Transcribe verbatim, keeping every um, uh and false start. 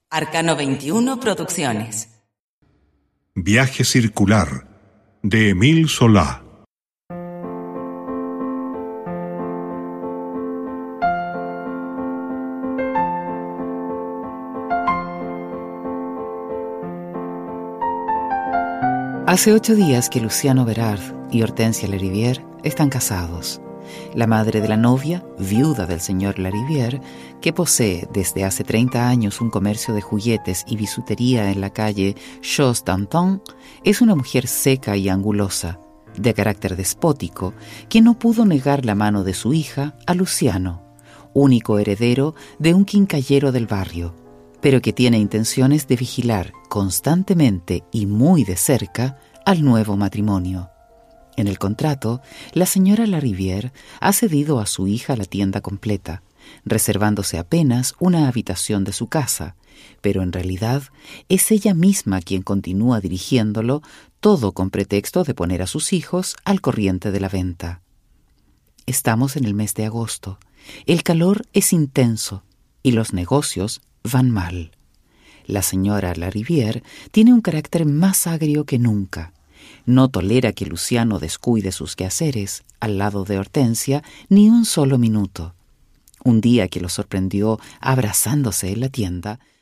Arcano veintiuno Producciones. Viaje circular, de Émile Zola. Hace ocho días que Luciano Bérard y Hortensia Larivière están casados. La madre de la novia, viuda del señor Larivière, que posee desde hace treinta años un comercio de juguetes y bisutería en la calle Chausson-Danton, es una mujer seca y angulosa, de carácter despótico, que no pudo negar la mano de su hija a Luciano, único heredero de un quincallero del barrio, pero que tiene intenciones de vigilar constantemente y muy de cerca al nuevo matrimonio. En el contrato, la señora Larivière ha cedido a su hija la tienda completa, reservándose apenas una habitación de su casa, pero en realidad es ella misma quien continúa dirigiéndolo, todo con pretexto de poner a sus hijos al corriente de la venta. Estamos en el mes de agosto, el calor es intenso y los negocios van mal. La señora Larivière tiene un carácter más agrio que nunca. No tolera que Luciano descuide sus quehaceres al lado de Hortensia ni un solo minuto. Un día que lo sorprendió abrazándose en la tienda,